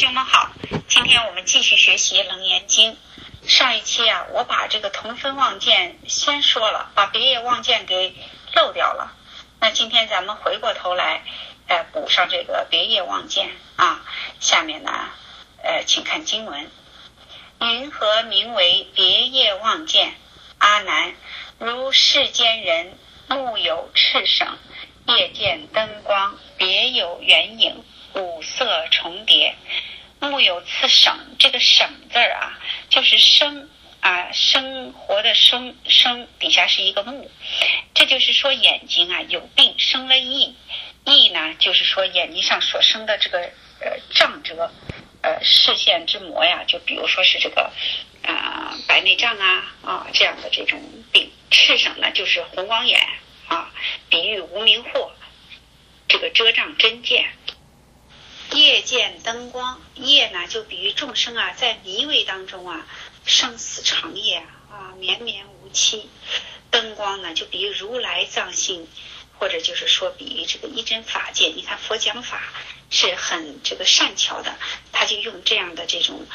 兄们好，今天我们继续学习《楞严经》。上一期我把这个同分望见先说了，把别业望见给漏掉了。那今天咱们回过头来，补上这个别业望见啊。下面呢，请看经文：云何名为别业望见？阿难，如世间人目有赤省，夜见灯光，别有圆影，五色重叠。目有此省，这个省字就是生生活的生底下是一个目，这就是说眼睛有病，生了翳呢，就是说眼睛上所生的这个障折，视线之魔就比如说是这个白内障这样的这种病。赤省呢就是红光眼比喻无明惑，这个遮障真见。夜见灯光，夜呢就比喻众生在迷味当中生死长夜绵绵无期。灯光呢就比喻如来藏性，或者就是说比喻这个一真法界。你看佛讲法是很这个善巧的，他就用这样的这种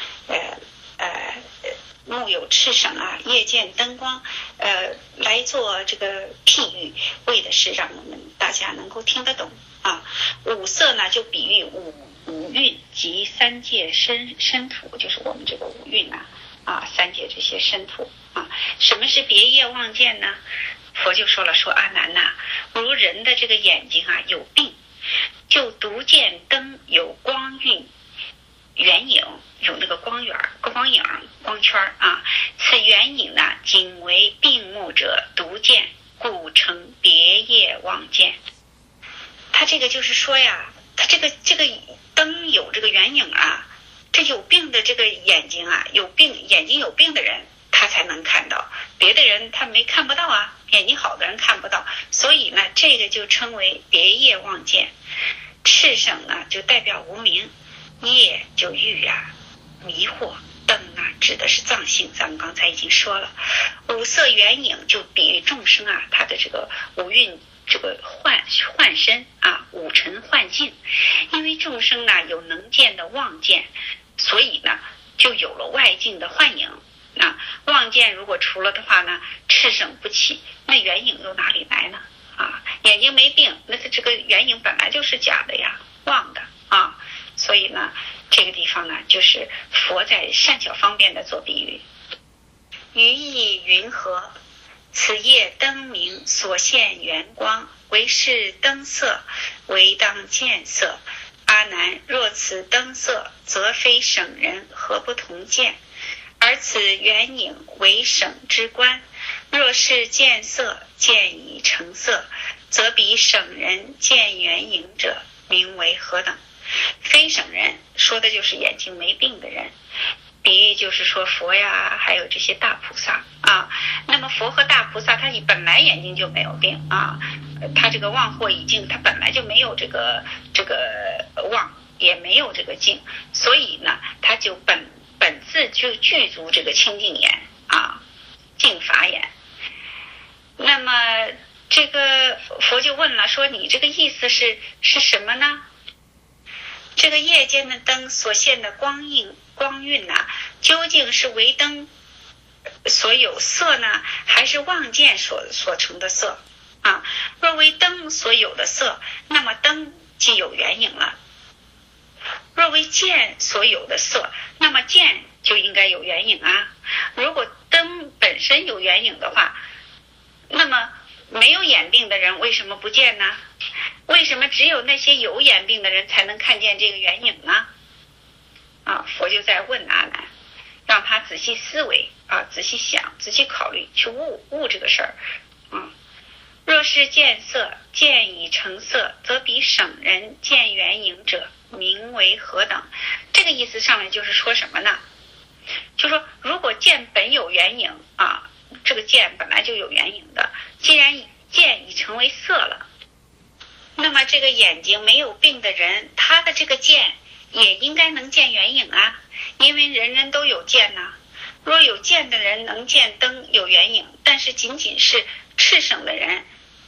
目有赤省夜见灯光来做这个譬喻，为的是让我们大家能够听得懂五色呢就比喻五蕴及三界身土，就是我们这个五蕴三界这些身土什么是别业望见呢？佛就说了，说阿难如人的这个眼睛有病，就独见灯有光晕圆影，有那个光影光圈此圆影呢仅为病目者独见，故称别业望见。他这个就是说他这个灯有这个圆影这有病的这个眼睛眼睛有病的人他才能看到，别的人他看不到眼睛好的人看不到，所以呢这个就称为别业望见。赤省呢就代表无明，夜就喻迷惑，灯指的是藏性，咱们刚才已经说了。五色圆影就比喻众生他的这个五蕴这个幻身五尘幻境。因为众生有能见的望见，所以呢就有了外境的幻影望见如果除了的话呢，赤省不起，那圆影又哪里来呢眼睛没病，那它这个圆影本来就是假的妄的所以呢这个地方呢就是佛在善巧方便的做比喻。于意云何？此夜灯明所现圆光，为是灯色，为当见色。阿难，若此灯色，则非省人，何不同见？而此圆影为省之观。若是见色，见已成色，则比省人见圆影者，名为何等？非省人说的就是眼睛没病的人，比喻就是说佛还有这些大菩萨那么佛和大菩萨他本来眼睛就没有病他这个妄惑已经他本来就没有这个妄，也没有这个净，所以呢他就本自就具足这个清净眼净法眼。那么这个佛就问了，说你这个意思是什么呢？这个夜间的灯所现的光晕究竟是为灯所有色呢，还是望见所成的色若为灯所有的色，那么灯即有圆影了；若为见所有的色，那么见就应该有圆影如果灯本身有圆影的话，那么没有眼病的人为什么不见呢？为什么只有那些有眼病的人才能看见这个圆影呢？佛就在问阿难，让他仔细思维仔细想，仔细考虑，去悟这个事儿若是见色，见已成色，则比省人见圆影者，名为何等？这个意思上面就是说什么呢？就说如果见本有圆影这个见本来就有圆影的，既然见已成为色了，那么这个眼睛没有病的人，他的这个见也应该能见圆影因为人人都有见若有见的人能见灯有圆影，但是仅仅是赤省的人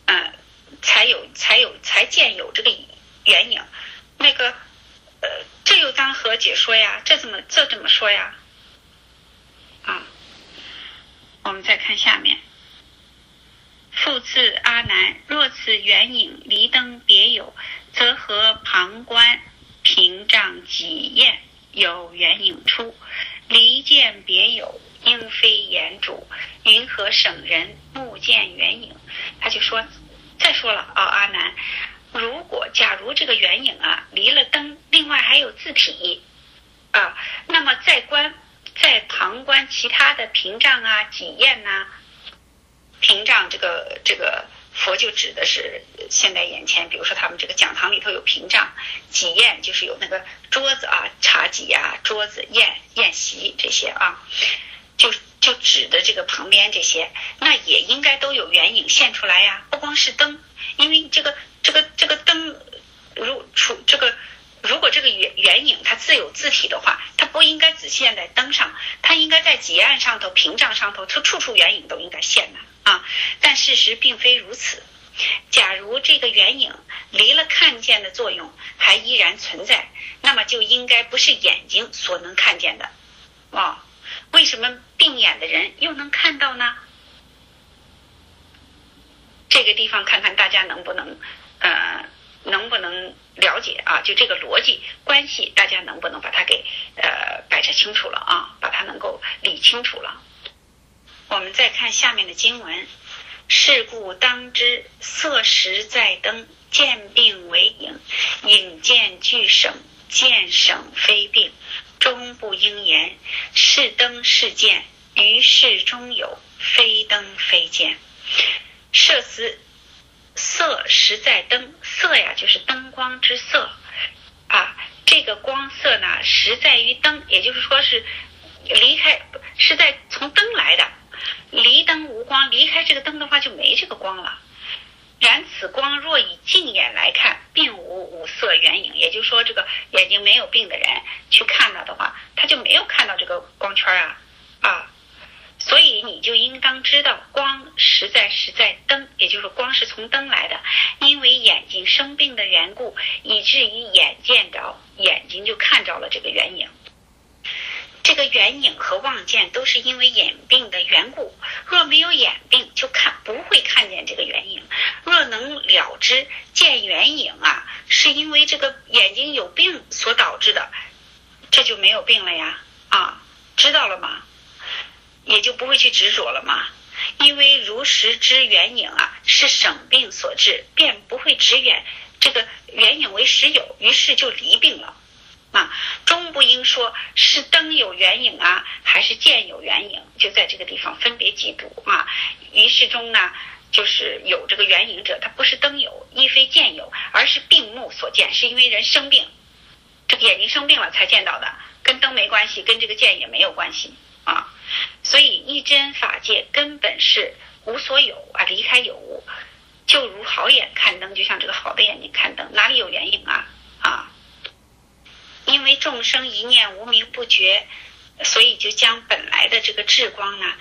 才见有这个圆影，那个这有当何解说呀？这怎么说呀？啊，我们再看下面。复次阿难，若此圆影离灯别有，则和旁观屏障己验有圆影出，离见别有，应非言主，云何省人目见圆影？他就说，再说了啊，阿难，假如这个圆影啊离了灯，另外还有自体啊，那么在旁观其他的屏障啊、己验呐，屏障这个佛就指的是现在眼前，比如说他们这个讲堂里头有屏障，己验就是有那个桌子啊、茶几啊、桌子、宴席这些啊，就指的这个旁边这些，那也应该都有圆影现出来呀，不光是灯，因为这个灯如果这个圆影它自有自体的话，它不应该只现在灯上，它应该在几案上头、屏障上头，它处处圆影都应该现的啊。但事实并非如此。假如这个圆影离了看见的作用还依然存在，那么就应该不是眼睛所能看见的啊。为什么病眼的人又能看到呢？这个地方看看大家能不能了解啊？就这个逻辑关系，大家能不能把它给摆扯清楚了啊？把它能够理清楚了。我们再看下面的经文：是故当知，色实在灯，见病为影，影见俱省，见省非病，终不应言。是灯是见，于事中有，非灯非见。色实在灯，色呀就是灯光之色啊，这个光色呢实在于灯，也就是说是从灯来的，离灯无光，离开这个灯的话就没这个光了。然此光若以净眼来看，并无五色圆影，也就是说这个眼睛没有病的人去看到的话，他就没有看到这个光圈啊。所以你就应当知道，光实在灯，也就是光是从灯来的，因为眼睛生病的缘故，以至于眼见着，眼睛就看着了这个圆影。这个圆影和望见都是因为眼病的缘故，若没有眼病，就不会看见这个圆影。若能了知见圆影啊，是因为这个眼睛有病所导致的，这就没有病了呀啊，知道了吗？也就不会去执着了嘛。因为如实知圆影啊是省病所致，便不会执这个圆影为实有，于是就离病了啊。终不应说是灯有圆影啊，还是见有圆影，就在这个地方分别记住啊。于是中呢，就是有这个圆影者，它不是灯有，亦非见有，而是病目所见，是因为人生病，这个眼睛生病了才见到的，跟灯没关系，跟这个见也没有关系啊。所以一真法界根本是无所有啊，离开有无，就如好眼看灯，就像这个好的眼睛看灯，哪里有圆影啊？因为众生一念无明不觉，所以就将本来的这个智光呢，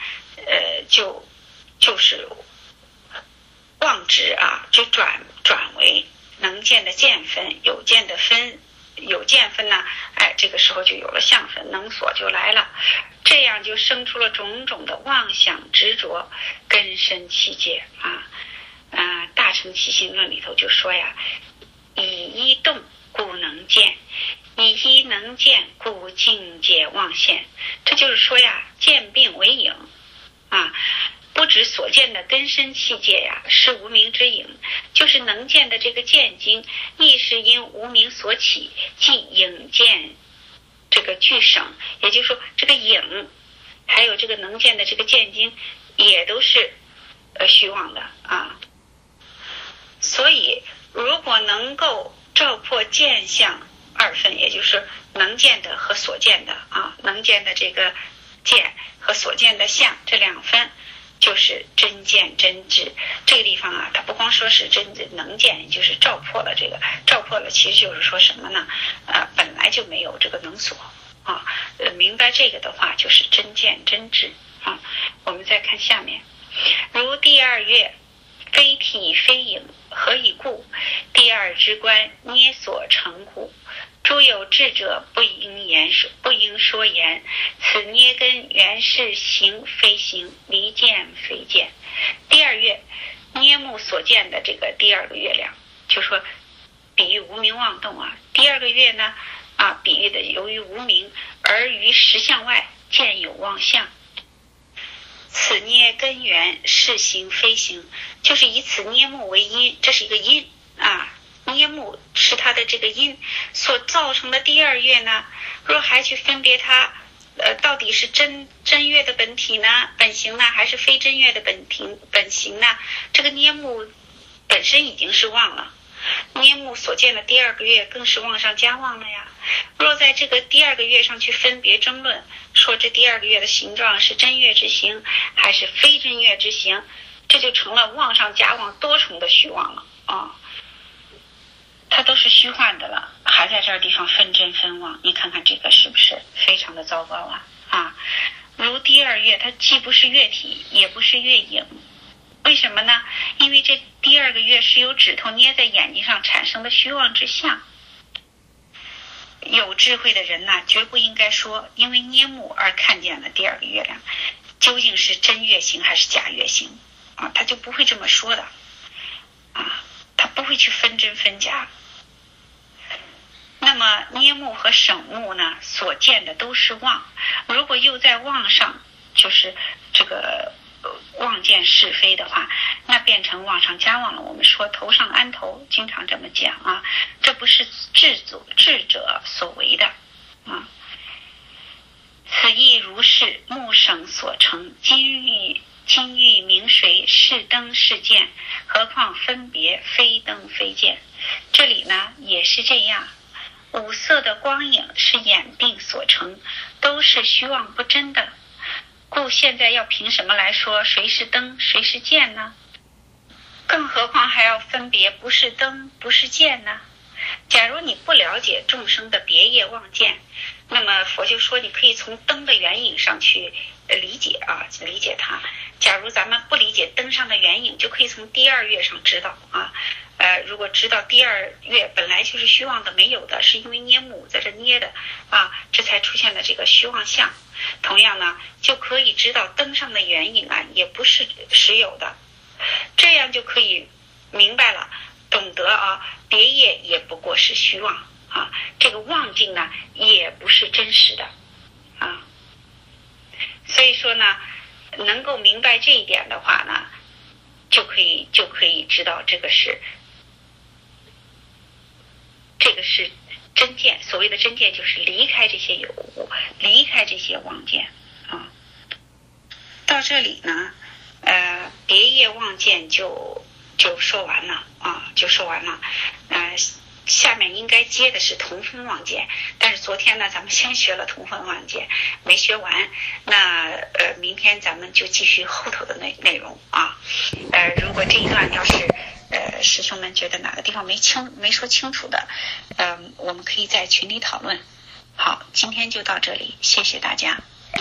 就是妄执啊，就转为能见的见分，有见的分，有见分呢，这个时候就有了相分，能所就来了。这样就生出了种种的妄想执着，根深器界啊。大乘起信论里头就说呀，以一动故能见，以一能见故境界妄现。这就是说呀，见病为影啊，不止所见的根深器界呀是无明之影，就是能见的这个见经，亦是因无明所起，即影见这个俱省，也就是说这个影还有这个能见的这个见经也都是虚妄的啊。所以如果能够照破见相二分，也就是能见的和所见的啊，能见的这个见和所见的相这两分，就是真见真知。这个地方啊，它不光说是真能见，就是照破了这个，照破了其实就是说什么呢？本来就没有这个能所啊。明白这个的话，就是真见真知啊。我们再看下面，如第二月非体非影，何以故？第二之观，捏所成故。诸有智者，不应说言。此捏根原是形非形，离见非见。第二月，捏目所见的这个第二个月亮，就说比喻无明妄动啊。第二个月呢，比喻的由于无明而于实相外见有妄相。此捏根源是形非形，就是以此捏目为因，这是一个因啊。捏目是它的这个因所造成的第二月呢，若还去分别它到底是真月的本体呢，本形呢，还是非真月的本形呢，这个捏目本身已经是妄了，捏目所见的第二个月更是妄上加妄了呀。若在这个第二个月上去分别争论，说这第二个月的形状是真月之形还是非真月之形，这就成了妄上加妄，多重的虚妄了啊。它都是虚幻的了，还在这地方分真分妄，你看看这个是不是非常的糟糕啊？如第二月，它既不是月体，也不是月影，为什么呢？因为这第二个月是由指头捏在眼睛上产生的虚妄之相。有智慧的人呢，绝不应该说因为捏目而看见了第二个月亮究竟是真月形还是假月形啊，他就不会这么说的啊，他不会去分真分假。那么捏目和省目呢，所见的都是妄，如果又在妄上就是这个妄见是非的话，那变成妄上加妄了。我们说头上安头，经常这么讲啊，这不是智者所为的啊。此亦如是，目省所成，金玉明谁，是灯是剑，何况分别非灯非剑。这里呢也是这样，五色的光影是眼病所成，都是虚妄不真的，故现在要凭什么来说谁是灯谁是剑呢？更何况还要分别不是灯不是剑呢？假如你不了解众生的别业妄见，那么佛就说你可以从灯的原影上去理解它。假如咱们不理解灯上的原影，就可以从第二月上知道啊。如果知道第二月本来就是虚妄的没有的，是因为捏目在这捏的啊，这才出现了这个虚妄相。同样呢，就可以知道灯上的原影啊也不是实有的，这样就可以明白了，懂得啊，别业也不过是虚妄啊，这个妄境呢也不是真实的啊。所以说呢，能够明白这一点的话呢，就可以知道这个是真见。所谓的真见就是离开这些有无，离开这些妄见啊。到这里呢别业妄见就说完了啊，下面应该接的是同分妄见，但是昨天呢咱们先学了同分妄见没学完，那明天咱们就继续后头的内容啊。如果这一段要是师兄们觉得哪个地方没说清楚的，我们可以在群里讨论。好，今天就到这里，谢谢大家。